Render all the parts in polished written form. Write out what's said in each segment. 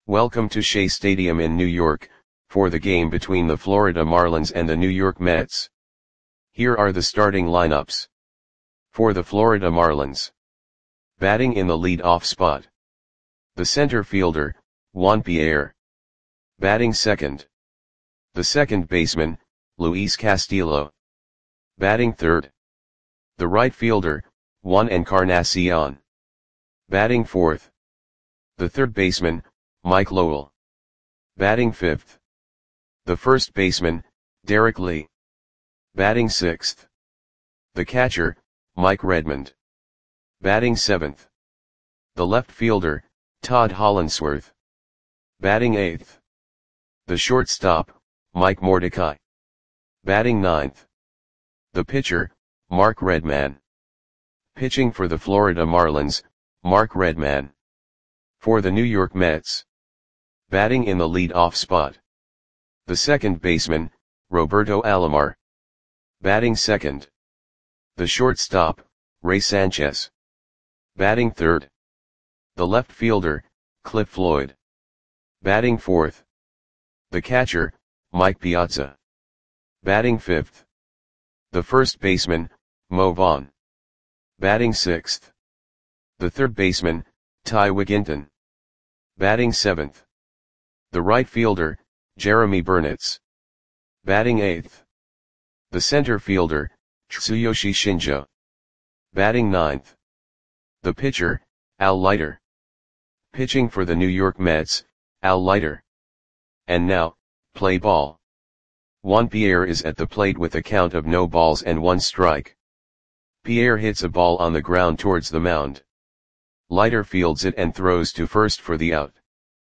Welcome to Shea Stadium in New York, for the game between the Florida Marlins and the New York Mets. Here are the starting lineups. For the Florida Marlins. Batting in the lead-off spot. The center fielder, Juan Pierre. Batting second. The second baseman, Luis Castillo. Batting third. The right fielder, Juan Encarnacion. Batting fourth. The third baseman, Mike Lowell. Batting fifth. The first baseman, Derek Lee. Batting sixth. The catcher, Mike Redmond. Batting seventh. The left fielder, Todd Hollandsworth. Batting eighth. The shortstop, Mike Mordecai. Batting ninth. The pitcher, Mark Redman. Pitching for the Florida Marlins, Mark Redman. For the New York Mets. Batting in the lead-off spot. The second baseman, Roberto Alomar. Batting second. The shortstop, Ray Sanchez. Batting third. The left fielder, Cliff Floyd. Batting fourth. The catcher, Mike Piazza. Batting fifth. The first baseman, Mo Vaughn. Batting sixth. The third baseman, Ty Wigginton. Batting seventh. The right fielder, Jeremy Burnitz. Batting eighth. The center fielder, Tsuyoshi Shinjo. Batting ninth. The pitcher, Al Leiter. Pitching for the New York Mets, Al Leiter. And now, play ball. Juan Pierre is at the plate with a count of no balls and one strike. Pierre hits a ball on the ground towards the mound. Leiter fields it and throws to first for the out.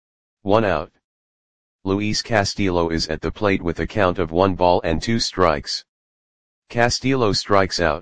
1 out. Luis Castillo is at the plate with a count of 1 ball and 2 strikes. Castillo strikes out.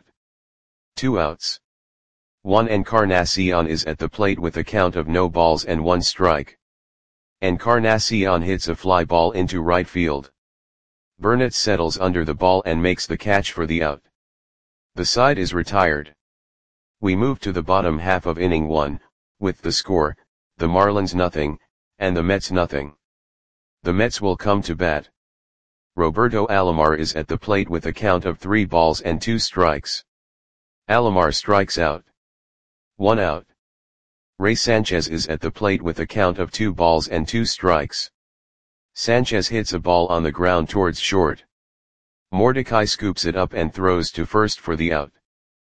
2 outs. Juan Encarnacion is at the plate with a count of no balls and 1 strike. Encarnacion hits a fly ball into right field. Burnitz settles under the ball and makes the catch for the out. The side is retired. We move to the bottom half of inning 1, with the score, the Marlins nothing, and the Mets nothing. The Mets will come to bat. Roberto Alomar is at the plate with a count of 3 balls and 2 strikes. Alomar strikes out. 1 out. Ray Sanchez is at the plate with a count of 2 balls and 2 strikes. Sanchez hits a ball on the ground towards short. Mordecai scoops it up and throws to first for the out.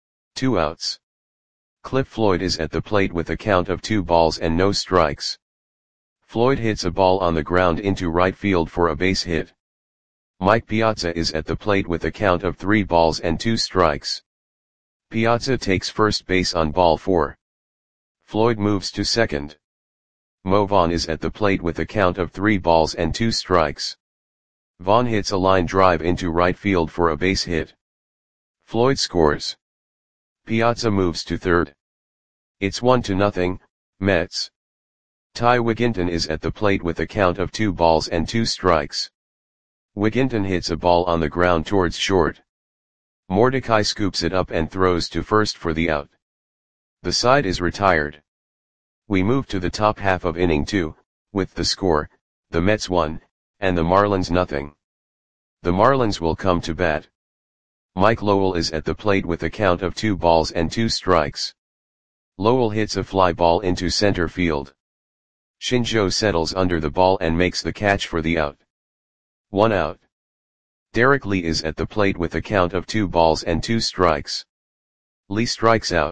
2 outs. Cliff Floyd is at the plate with a count of 2 balls and no strikes. Floyd hits a ball on the ground into right field for a base hit. Mike Piazza is at the plate with a count of 3 balls and 2 strikes. Piazza takes first base on ball 4. Floyd moves to second. Mo Vaughn is at the plate with a count of 3 balls and 2 strikes. Vaughn hits a line drive into right field for a base hit. Floyd scores. Piazza moves to third. It's 1-0, Mets. Ty Wigginton is at the plate with a count of 2 balls and 2 strikes. Wigginton hits a ball on the ground towards short. Mordecai scoops it up and throws to first for the out. The side is retired. We move to the top half of inning 2, with the score, the Mets 1, and the Marlins nothing. The Marlins will come to bat. Mike Lowell is at the plate with a count of 2 balls and 2 strikes. Lowell hits a fly ball into center field. Shinjo settles under the ball and makes the catch for the out. 1 out. Derek Lee is at the plate with a count of 2 balls and 2 strikes. Lee strikes out.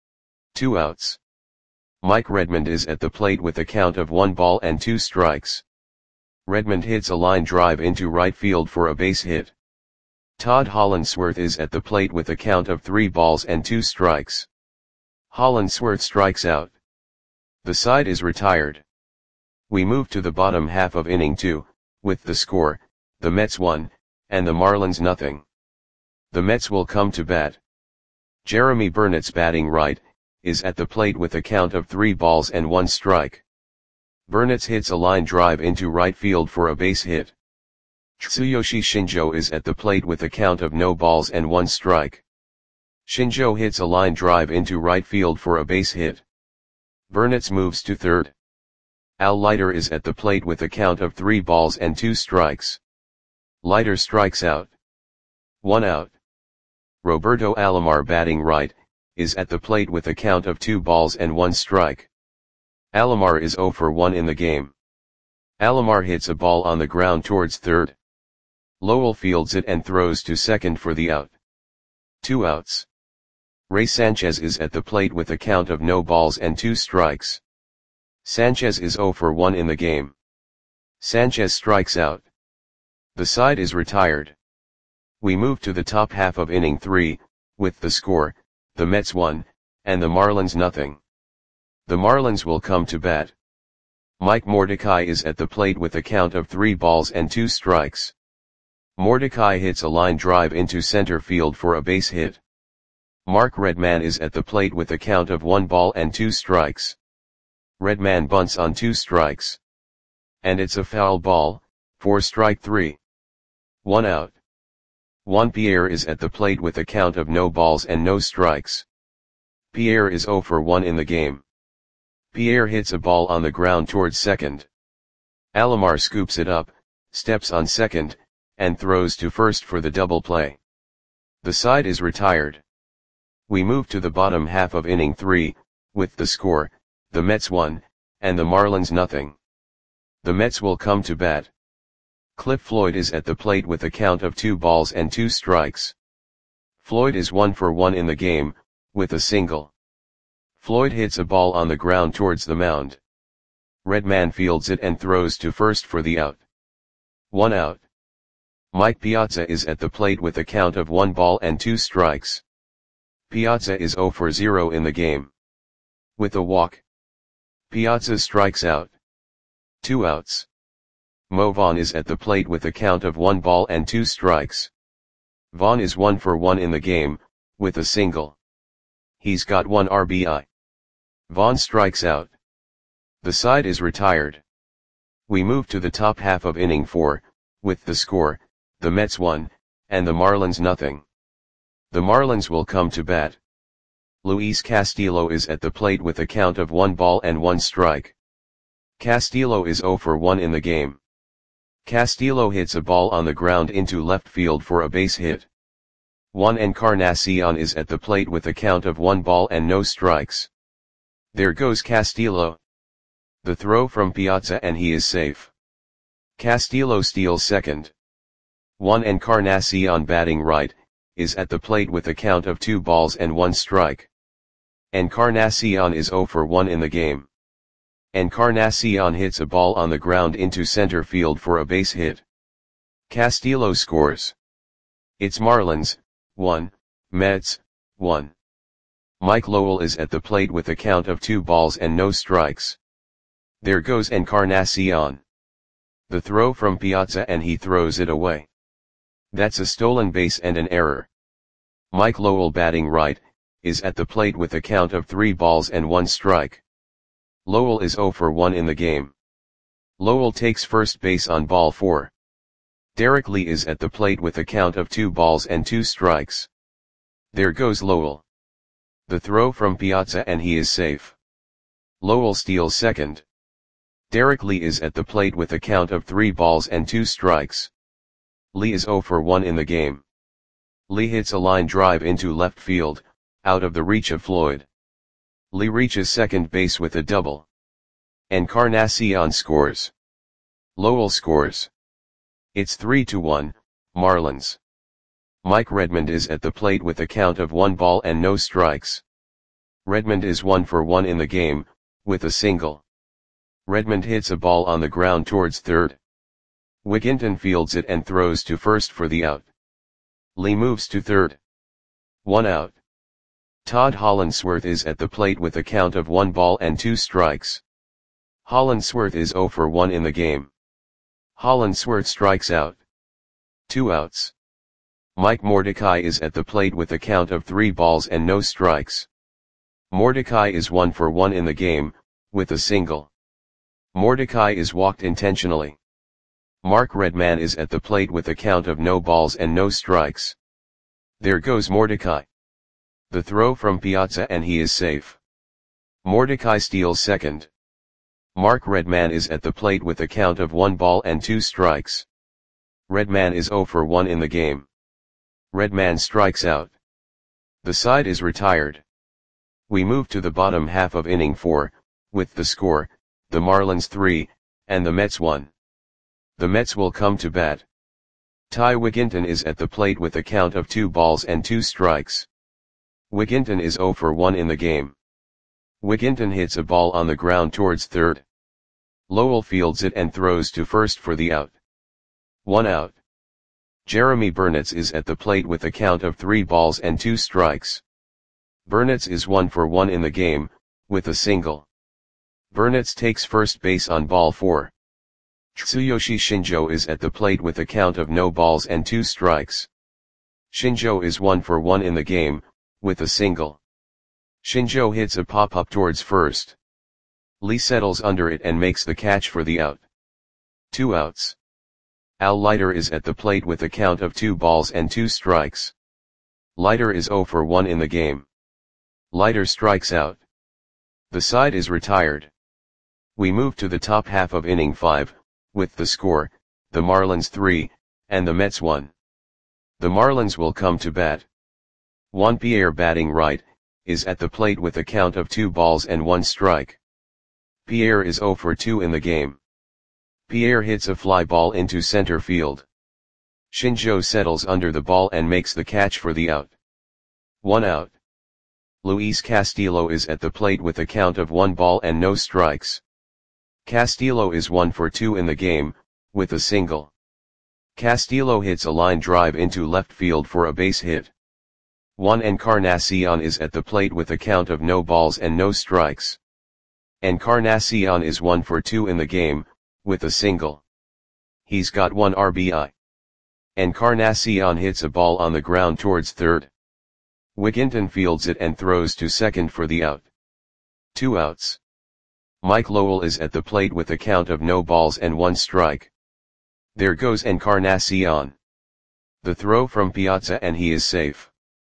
2 outs. Mike Redmond is at the plate with a count of 1 ball and 2 strikes. Redmond hits a line drive into right field for a base hit. Todd Hollandsworth is at the plate with a count of 3 balls and 2 strikes. Hollandsworth strikes out. The side is retired. We move to the bottom half of inning 2, with the score, the Mets 1, and the Marlins nothing. The Mets will come to bat. Jeremy Burnitz batting right, is at the plate with a count of 3 balls and 1 strike. Burnitz hits a line drive into right field for a base hit. Tsuyoshi Shinjo is at the plate with a count of no balls and 1 strike. Shinjo hits a line drive into right field for a base hit. Burnitz moves to third. Al Leiter is at the plate with a count of 3 balls and 2 strikes. Leiter strikes out. 1 out. Roberto Alomar batting right, is at the plate with a count of 2 balls and 1 strike. Alomar is 0 for 1 in the game. Alomar hits a ball on the ground towards third. Lowell fields it and throws to second for the out. 2 outs. Ray Sanchez is at the plate with a count of no balls and 2 strikes. Sanchez is 0 for 1 in the game. Sanchez strikes out. The side is retired. We move to the top half of inning 3, with the score, the Mets 1, and the Marlins nothing. The Marlins will come to bat. Mike Mordecai is at the plate with a count of 3 balls and 2 strikes. Mordecai hits a line drive into center field for a base hit. Mark Redman is at the plate with a count of 1 ball and 2 strikes. Redman bunts on 2 strikes. And it's a foul ball, for strike 3. 1 out. Juan Pierre is at the plate with a count of no balls and no strikes. Pierre is 0 for 1 in the game. Pierre hits a ball on the ground towards second. Alomar scoops it up, steps on second, and throws to first for the double play. The side is retired. We move to the bottom half of inning 3, with the score, the Mets 1, and the Marlins nothing. The Mets will come to bat. Cliff Floyd is at the plate with a count of 2 balls and 2 strikes. Floyd is 1 for 1 in the game, with a single. Floyd hits a ball on the ground towards the mound. Redman fields it and throws to first for the out. 1 out. Mike Piazza is at the plate with a count of 1 ball and 2 strikes. Piazza is 0 for 0 in the game. With a walk. Piazza strikes out. 2 outs. Mo Vaughn is at the plate with a count of 1 ball and 2 strikes. Vaughn is 1 for 1 in the game, with a single. He's got 1 RBI. Vaughn strikes out. The side is retired. We move to the top half of inning 4, with the score, the Mets 1, and the Marlins nothing. The Marlins will come to bat. Luis Castillo is at the plate with a count of 1 ball and 1 strike. Castillo is 0 for 1 in the game. Castillo hits a ball on the ground into left field for a base hit. Juan Encarnacion is at the plate with a count of 1 ball and no strikes. There goes Castillo. The throw from Piazza and he is safe. Castillo steals second. Juan Encarnacion batting right, is at the plate with a count of 2 balls and 1 strike. Encarnacion is 0 for 1 in the game. Encarnacion hits a ball on the ground into center field for a base hit. Castillo scores. It's Marlins, 1, Mets, 1. Mike Lowell is at the plate with a count of 2 balls and no strikes. There goes Encarnacion. The throw from Piazza and he throws it away. That's a stolen base and an error. Mike Lowell batting right, is at the plate with a count of 3 balls and 1 strike. Lowell is 0 for 1 in the game. Lowell takes first base on ball 4. Derek Lee is at the plate with a count of 2 balls and 2 strikes. There goes Lowell. The throw from Piazza and he is safe. Lowell steals second. Derek Lee is at the plate with a count of 3 balls and 2 strikes. Lee is 0 for 1 in the game. Lee hits a line drive into left field, out of the reach of Floyd. Lee reaches second base with a double. Encarnacion scores. Lowell scores. It's 3-1, Marlins. Mike Redmond is at the plate with a count of 1 ball and no strikes. Redmond is 1 for 1 in the game, with a single. Redmond hits a ball on the ground towards third. Wigginton fields it and throws to first for the out. Lee moves to third. 1 out. Todd Hollandsworth is at the plate with a count of 1 ball and 2 strikes. Hollandsworth is 0 for 1 in the game. Hollandsworth strikes out. 2 outs. Mike Mordecai is at the plate with a count of 3 balls and no strikes. Mordecai is 1 for 1 in the game, with a single. Mordecai is walked intentionally. Mark Redman is at the plate with a count of no balls and no strikes. There goes Mordecai. The throw from Piazza and he is safe. Mordecai steals second. Mark Redman is at the plate with a count of 1 ball and 2 strikes. Redman is 0 for 1 in the game. Redman strikes out. The side is retired. We move to the bottom half of inning 4, with the score, the Marlins 3, and the Mets 1. The Mets will come to bat. Ty Wigginton is at the plate with a count of 2 balls and 2 strikes. Wigginton is 0 for 1 in the game. Wigginton hits a ball on the ground towards third. Lowell fields it and throws to first for the out. 1 out. Jeremy Burnitz is at the plate with a count of 3 balls and 2 strikes. Burnitz is 1 for 1 in the game, with a single. Burnitz takes first base on ball 4. Tsuyoshi Shinjo is at the plate with a count of no balls and 2 strikes. Shinjo is 1 for 1 in the game, with a single. Shinjo hits a pop-up towards first. Lee settles under it and makes the catch for the out. 2 outs. Al Leiter is at the plate with a count of 2 balls and 2 strikes. Leiter is 0 for 1 in the game. Leiter strikes out. The side is retired. We move to the top half of inning 5, with the score, the Marlins 3, and the Mets 1. The Marlins will come to bat. Juan Pierre, batting right, is at the plate with a count of 2 balls and 1 strike. Pierre is 0 for 2 in the game. Pierre hits a fly ball into center field. Shinjo settles under the ball and makes the catch for the out. 1 out. Luis Castillo is at the plate with a count of 1 ball and no strikes. Castillo is 1 for 2 in the game, with a single. Castillo hits a line drive into left field for a base hit. Juan Encarnacion is at the plate with a count of no balls and no strikes. Encarnacion is 1 for 2 in the game, with a single. He's got 1 RBI. Encarnacion hits a ball on the ground towards third. Wigginton fields it and throws to second for the out. 2 outs. Mike Lowell is at the plate with a count of no balls and 1 strike. There goes Encarnacion. The throw from Piazza and he is safe.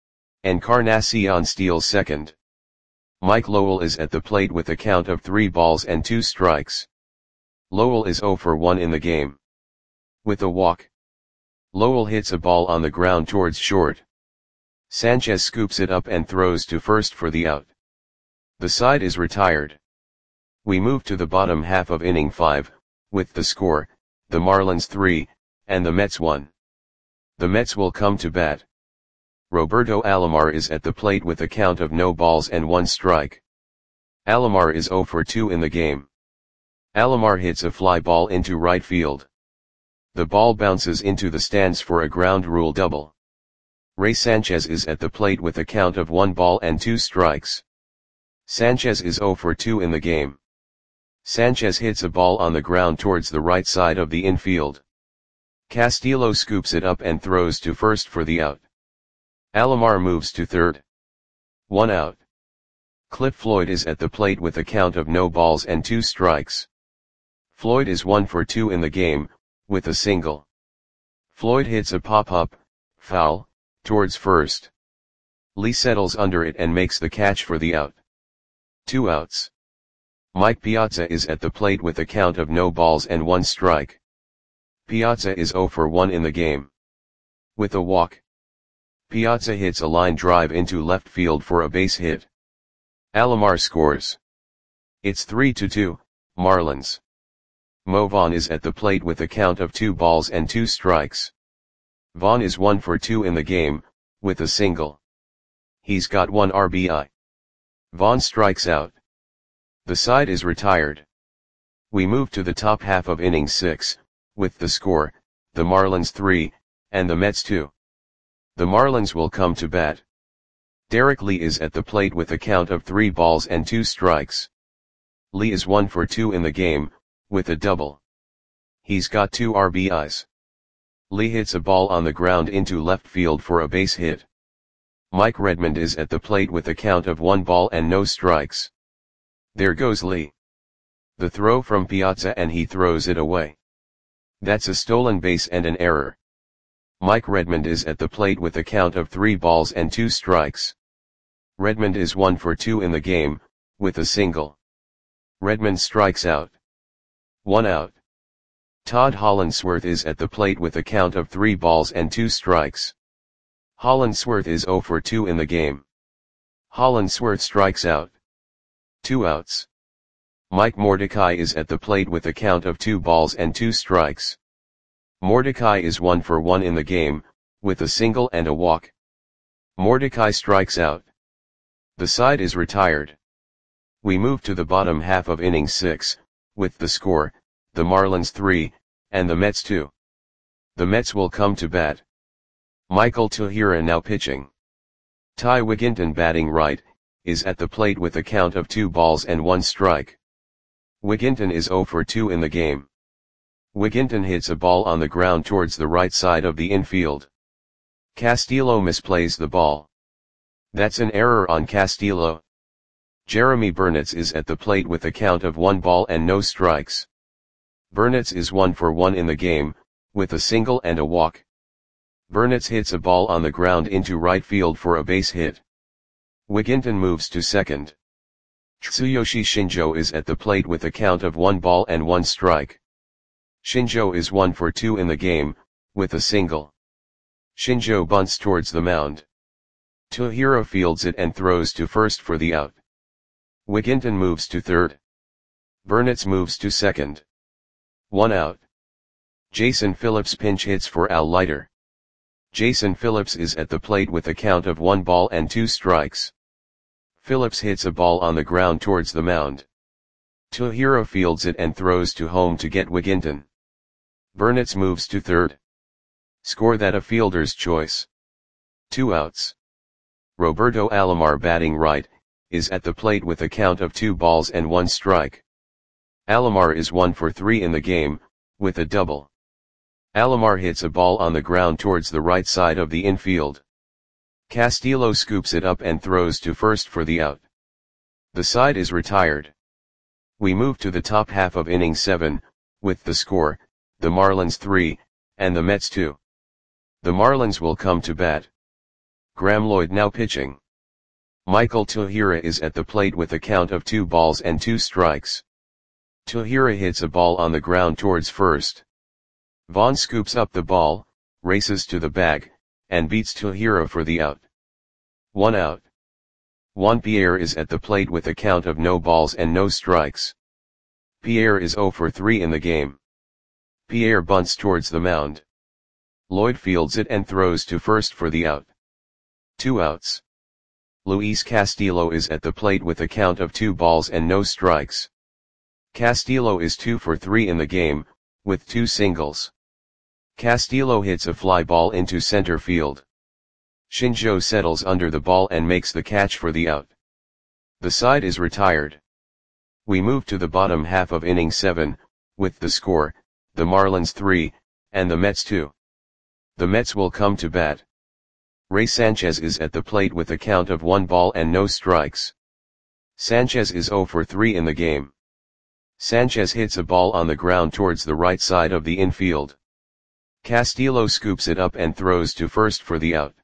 Encarnacion steals second. Mike Lowell is at the plate with a count of 3 balls and 2 strikes. Lowell is 0 for 1 in the game. With a walk. Lowell hits a ball on the ground towards short. Sanchez scoops it up and throws to first for the out. The side is retired. We move to the bottom half of inning 5, with the score, the Marlins 3, and the Mets 1. The Mets will come to bat. Roberto Alomar is at the plate with a count of no balls and 1 strike. Alomar is 0 for 2 in the game. Alomar hits a fly ball into right field. The ball bounces into the stands for a ground rule double. Ray Sanchez is at the plate with a count of 1 ball and 2 strikes. Sanchez is 0 for 2 in the game. Sanchez hits a ball on the ground towards the right side of the infield. Castillo scoops it up and throws to first for the out. Alomar moves to third. 1 out. Cliff Floyd is at the plate with a count of no balls and 2 strikes. Floyd is 1 for 2 in the game, with a single. Floyd hits a pop-up, foul, towards first. Lee settles under it and makes the catch for the out. 2 outs. Mike Piazza is at the plate with a count of no balls and 1 strike. Piazza is 0 for 1 in the game. With a walk. Piazza hits a line drive into left field for a base hit. Alomar scores. It's 3-2, Marlins. Mo Vaughn is at the plate with a count of 2 balls and 2 strikes. Vaughn is 1 for 2 in the game, with a single. He's got 1 RBI. Vaughn strikes out. The side is retired. We move to the top half of inning 6, with the score, the Marlins 3, and the Mets 2. The Marlins will come to bat. Derek Lee is at the plate with a count of 3 balls and 2 strikes. Lee is 1 for 2 in the game, with a double. He's got 2 RBIs. Lee hits a ball on the ground into left field for a base hit. Mike Redmond is at the plate with a count of 1 ball and no strikes. There goes Lee. The throw from Piazza and he throws it away. That's a stolen base and an error. Mike Redmond is at the plate with a count of 3 balls and 2 strikes. Redmond is 1 for 2 in the game, with a single. Redmond strikes out. 1 out. Todd Hollandsworth is at the plate with a count of 3 balls and 2 strikes. Hollandsworth is 0 for 2 in the game. Hollandsworth strikes out. 2 outs. Mike Mordecai is at the plate with a count of 2 balls and 2 strikes. Mordecai is 1 for 1 in the game, with a single and a walk. Mordecai strikes out. The side is retired. We move to the bottom half of inning 6, with the score, the Marlins 3, and the Mets 2. The Mets will come to bat. Michael Tahira now pitching. Ty Wigginton batting right, is at the plate with a count of 2 balls and 1 strike. Wigginton is 0 for 2 in the game. Wigginton hits a ball on the ground towards the right side of the infield. Castillo misplays the ball. That's an error on Castillo. Jeremy Burnitz is at the plate with a count of 1 ball and no strikes. Burnitz is 1 for 1 in the game, with a single and a walk. Burnitz hits a ball on the ground into right field for a base hit. Wigginton moves to second. Tsuyoshi Shinjo is at the plate with a count of 1 ball and 1 strike. Shinjo is 1 for 2 in the game, with a single. Shinjo bunts towards the mound. Tahira fields it and throws to first for the out. Wigginton moves to third. Burnitz moves to second. 1 out. Jason Phillips pinch hits for Al Leiter. Jason Phillips is at the plate with a count of 1 ball and 2 strikes. Phillips hits a ball on the ground towards the mound. Tahira fields it and throws to home to get Wigginton. Burnitz moves to third. Score that a fielder's choice. 2 outs. Roberto Alomar batting right, is at the plate with a count of 2 balls and 1 strike. Alomar is 1 for 3 in the game, with a double. Alomar hits a ball on the ground towards the right side of the infield. Castillo scoops it up and throws to first for the out. The side is retired. We move to the top half of inning 7, with the score, the Marlins 3, and the Mets 2. The Marlins will come to bat. Graeme Lloyd now pitching. Michael Tahira is at the plate with a count of 2 balls and 2 strikes. Tahira hits a ball on the ground towards first. Vaughn scoops up the ball, races to the bag, and beats Tahira for the out. 1 out. Juan Pierre is at the plate with a count of no balls and no strikes. Pierre is 0 for 3 in the game. Pierre bunts towards the mound. Lloyd fields it and throws to first for the out. 2 outs. Luis Castillo is at the plate with a count of 2 balls and no strikes. Castillo is 2 for 3 in the game, with 2 singles. Castillo hits a fly ball into center field. Shinjo settles under the ball and makes the catch for the out. The side is retired. We move to the bottom half of inning 7, with the score, the Marlins 3, and the Mets 2. The Mets will come to bat. Ray Sanchez is at the plate with a count of 1 ball and no strikes. Sanchez is 0 for 3 in the game. Sanchez hits a ball on the ground towards the right side of the infield. Castillo scoops it up and throws to first for the out.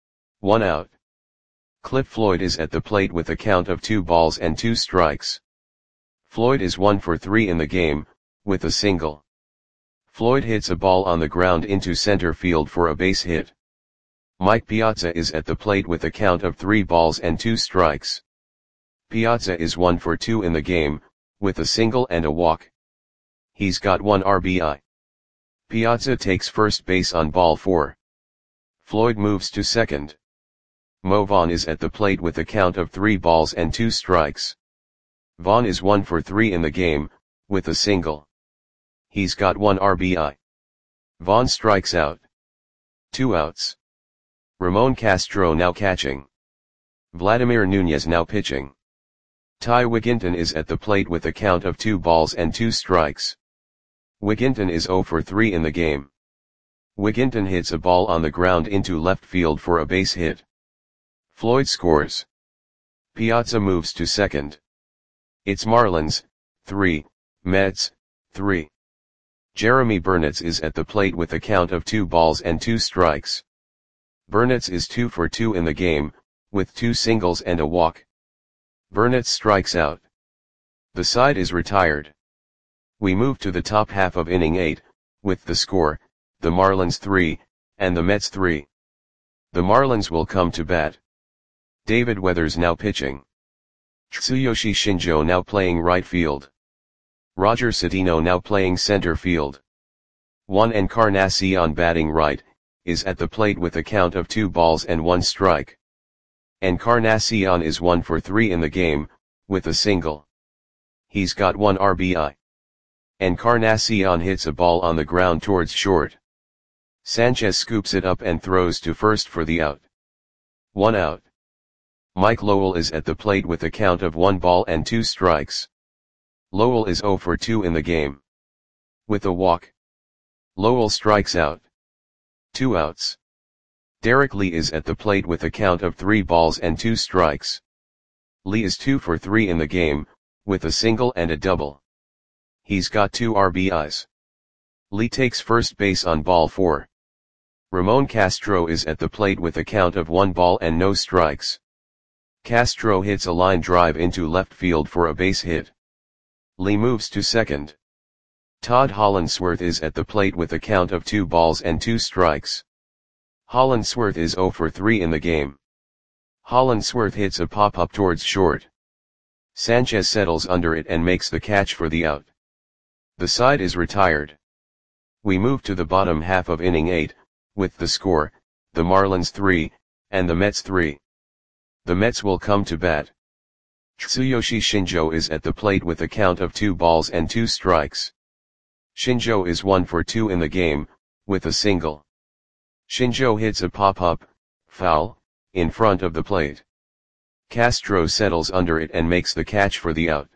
1 out. Cliff Floyd is at the plate with a count of 2 balls and 2 strikes. Floyd is 1 for 3 in the game, with a single. Floyd hits a ball on the ground into center field for a base hit. Mike Piazza is at the plate with a count of 3 balls and 2 strikes. Piazza is 1 for 2 in the game, with a single and a walk. He's got 1 RBI. Piazza takes first base on ball 4. Floyd moves to second. Mo Vaughn is at the plate with a count of 3 balls and 2 strikes. Vaughn is 1 for 3 in the game, with a single. He's got 1 RBI. Vaughn strikes out. 2 outs. Ramon Castro now catching. Vladimir Nunez now pitching. Ty Wigginton is at the plate with a count of 2 balls and 2 strikes. Wigginton is 0 for 3 in the game. Wigginton hits a ball on the ground into left field for a base hit. Floyd scores. Piazza moves to second. It's Marlins, 3, Mets, 3. Jeremy Burnitz is at the plate with a count of 2 balls and 2 strikes. Burnitz is 2 for 2 in the game, with 2 singles and a walk. Burnitz strikes out. The side is retired. We move to the top half of inning 8, with the score, the Marlins 3, and the Mets 3. The Marlins will come to bat. David Weathers now pitching. Tsuyoshi Shinjo now playing right field. Roger Cedeno now playing center field. Juan Encarnacion batting right, is at the plate with a count of 2 balls and 1 strike. Encarnacion is 1 for 3 in the game, with a single. He's got 1 RBI. Encarnacion hits a ball on the ground towards short. Sanchez scoops it up and throws to first for the out. 1 out. Mike Lowell is at the plate with a count of 1 ball and 2 strikes. Lowell is 0 for 2 in the game. With a walk, Lowell strikes out. 2 outs. Derek Lee is at the plate with a count of 3 balls and 2 strikes. Lee is 2 for 3 in the game, with a single and a double. He's got 2 RBIs. Lee takes first base on ball 4. Ramon Castro is at the plate with a count of 1 ball and no strikes. Castro hits a line drive into left field for a base hit. Lee moves to second. Todd Hollandsworth is at the plate with a count of 2 balls and 2 strikes. Hollandsworth is 0 for 3 in the game. Hollandsworth hits a pop-up towards short. Sanchez settles under it and makes the catch for the out. The side is retired. We move to the bottom half of inning 8, with the score, the Marlins 3, and the Mets 3. The Mets will come to bat. Tsuyoshi Shinjo is at the plate with a count of 2 balls and 2 strikes. Shinjo is 1 for 2 in the game, with a single. Shinjo hits a pop-up, foul, in front of the plate. Castro settles under it and makes the catch for the out.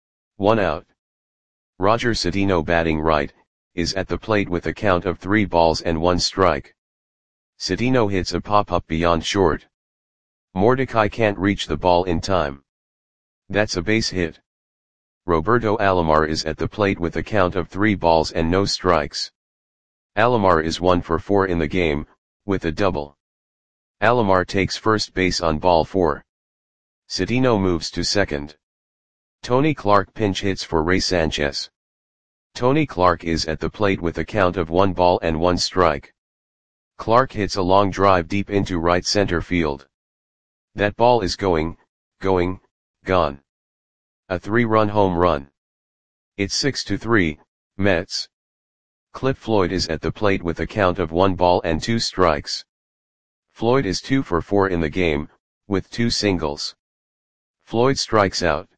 1 out. Roger Cedeno batting right, is at the plate with a count of 3 balls and 1 strike. Cedeno hits a pop-up beyond short. Mordecai can't reach the ball in time. That's a base hit. Roberto Alomar is at the plate with a count of 3 balls and no strikes. Alomar is 1 for 4 in the game, with a double. Alomar takes first base on ball 4. Cedeno moves to second. Tony Clark pinch hits for Ray Sanchez. Tony Clark is at the plate with a count of 1 ball and 1 strike. Clark hits a long drive deep into right center field. That ball is gone. A 3-run home run. It's 6-3, Mets. Cliff Floyd is at the plate with a count of 1 ball and 2 strikes. Floyd is 2 for 4 in the game, with 2 singles. Floyd strikes out.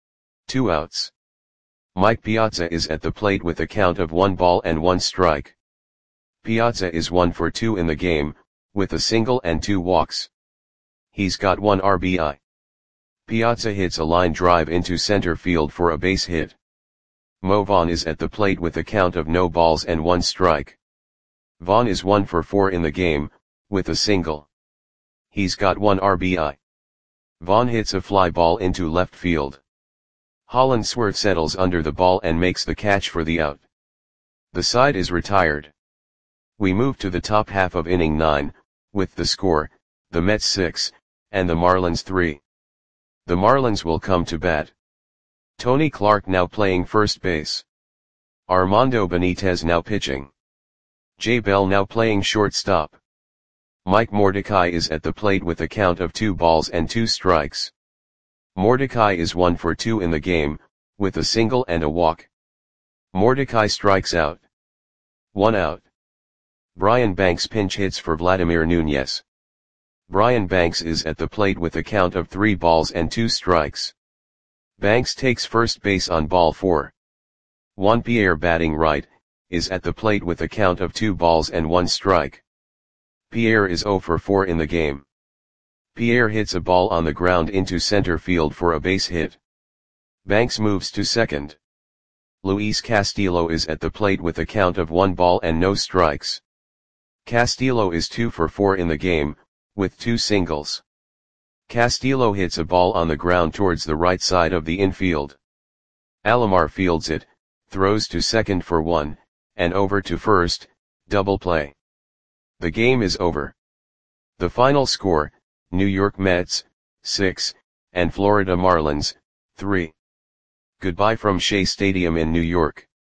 2 outs. Mike Piazza is at the plate with a count of 1 ball and 1 strike. Piazza is 1 for 2 in the game, with a single and 2 walks. He's got 1 RBI. Piazza hits a line drive into center field for a base hit. Mo Vaughn is at the plate with a count of no balls and 1 strike. Vaughn is 1 for 4 in the game, with a single. He's got 1 RBI. Vaughn hits a fly ball into left field. Hollandsworth settles under the ball and makes the catch for the out. The side is retired. We move to the top half of inning 9, with the score, the Mets 6, and the Marlins 3. The Marlins will come to bat. Tony Clark now playing first base. Armando Benitez now pitching. Jay Bell now playing shortstop. Mike Mordecai is at the plate with a count of 2 balls and 2 strikes. Mordecai is 1 for 2 in the game, with a single and a walk. Mordecai strikes out. 1 out. Brian Banks pinch hits for Vladimir Nunez. Brian Banks is at the plate with a count of 3 balls and 2 strikes. Banks takes first base on ball 4. Juan Pierre batting right, is at the plate with a count of 2 balls and 1 strike. Pierre is 0 for 4 in the game. Pierre hits a ball on the ground into center field for a base hit. Banks moves to second. Luis Castillo is at the plate with a count of 1 ball and no strikes. Castillo is 2 for 4 in the game, with 2 singles. Castillo hits a ball on the ground towards the right side of the infield. Alomar fields it, throws to second for 1, and over to first, double play. The game is over. The final score, New York Mets, 6, and Florida Marlins, 3. Goodbye from Shea Stadium in New York.